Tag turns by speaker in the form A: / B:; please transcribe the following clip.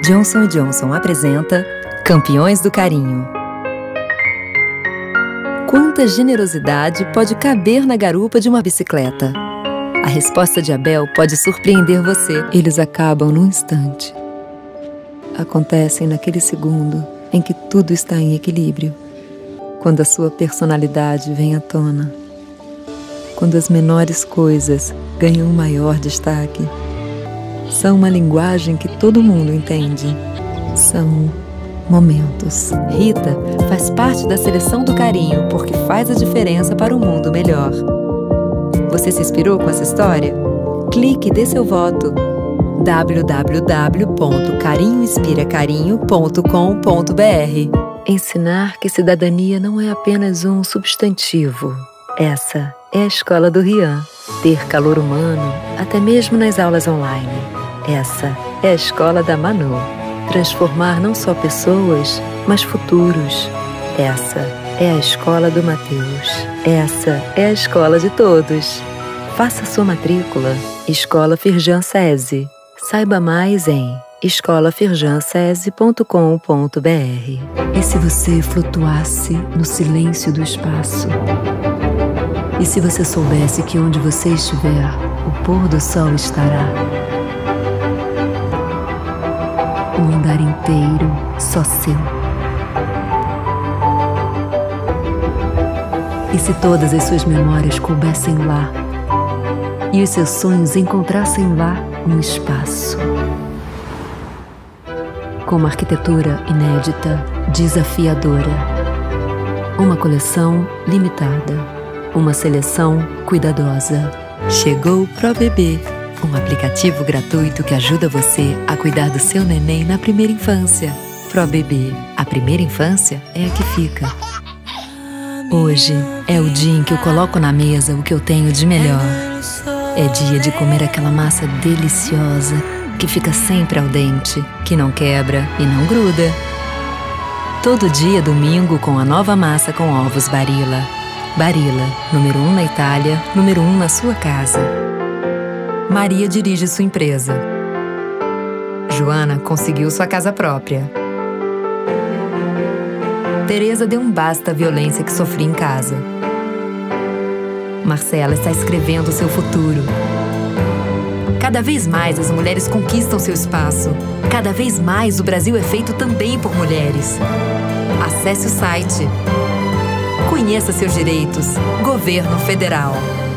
A: Johnson & Johnson apresenta Campeões do Carinho. Quanta generosidade pode caber na garupa de uma bicicleta? A resposta de Abel pode surpreender você. Eles acabam num instante. Acontecem naquele segundo em que tudo está em equilíbrio. Quando a sua personalidade vem à tona. Quando as menores coisas ganham um maior destaque. São uma linguagem que todo mundo entende. São momentos. Rita faz parte da seleção do carinho porque faz a diferença para um mundo melhor. Você se inspirou com essa história? Clique e dê seu voto. www.carinhoinspiracarinho.com.br. Ensinar que cidadania não é apenas um substantivo. Essa é a escola do Rian. Ter calor humano, até mesmo nas aulas online. Essa é a escola da Manu. Transformar não só pessoas, mas futuros. Essa é a escola do Matheus. Essa é a escola de todos. Faça sua matrícula. Escola Firjan SESI. Saiba mais em escolafirjansesi.com.br. E se você flutuasse no silêncio do espaço? E se você soubesse que onde você estiver, o pôr do sol estará? Um andar inteiro só seu. E se todas as suas memórias coubessem lá, e os seus sonhos encontrassem lá um espaço? Com uma arquitetura inédita, desafiadora. Uma coleção limitada. Uma seleção cuidadosa. Chegou o ProBebê, um aplicativo gratuito que ajuda você a cuidar do seu neném na primeira infância. ProBebê, a primeira infância é a que fica. Hoje é o dia em que eu coloco na mesa o que eu tenho de melhor. É dia de comer aquela massa deliciosa que fica sempre ao dente, que não quebra e não gruda. Todo dia domingo com a nova massa com ovos Barilla. Barilla, número 1 na Itália, número 1 na sua casa. Maria dirige sua empresa. Joana conseguiu sua casa própria. Tereza deu um basta à violência que sofria em casa. Marcela está escrevendo seu futuro. Cada vez mais as mulheres conquistam seu espaço. Cada vez mais o Brasil é feito também por mulheres. Acesse o site. Conheça seus direitos. Governo Federal.